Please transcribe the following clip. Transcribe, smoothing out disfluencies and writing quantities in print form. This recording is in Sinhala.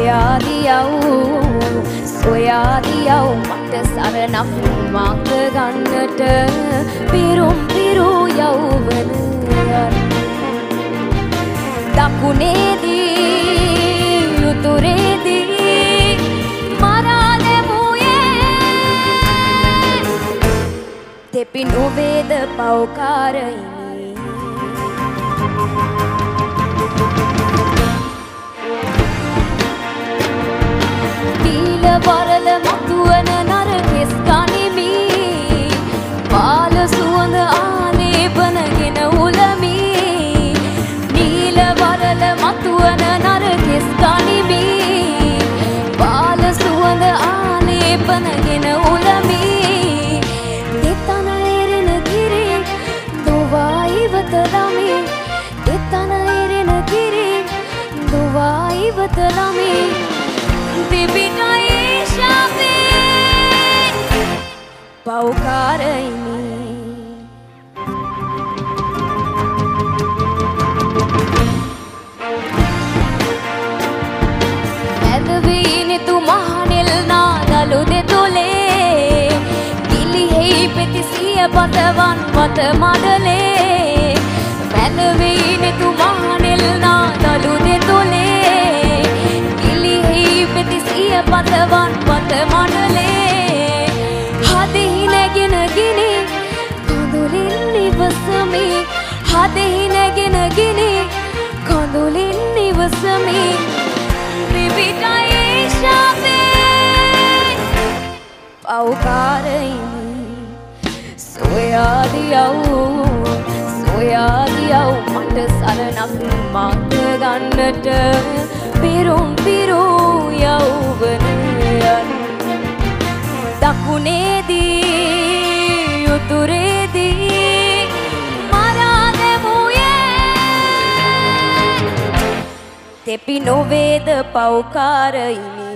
සොයාදියව් මට සරණක් මඟ ගන්නට පිරුම් පිරු යෞවනයන් දකුණේදී උතුරේදී මරා දැමුයේ තෙපි නොවේද පව්කාරයිනි වරල මතුවන නරකෙස් ගනිමි පාල සුවඳ ආලේපනගෙන උලමි නීල වරල මතුවන නරකෙස් ගනිමි පාල සුවඳ ආලේපනගෙන උලමි දෙතන එරෙන කිරි දුවා ඉවත ළමි දෙතන එරෙන කිරි දුවා ඉවත ළමි දෙපිටයි පව්කාරයිනි ඇදවීනෙතු මහනෙල් නාදලු දෙතොලේ ගිලිහෙයි පෙතිසිය පතවන් පත මඩලේ ඇදවීනෙතු මහනෙල් නාදලු දෙතොලේ ගිලිහෙයි පෙතිසිය පතවන් පත මඩලේ හදෙහි නැගෙන ගිනි කඳුලින් නිවසමි හදෙහි නැගෙන ගිනි කඳුලින් නිවසමි ත්‍රිපිටයි ශාපේ පව්කාරයිනි සොයාදියව් මට සරණක් මඟ ගන්නට පිරුම් පිරු යෞවනයන් දකුණේදී උතුරේදී මරා දැමුයේ තෙපි නොවේද පව්කාරයිනි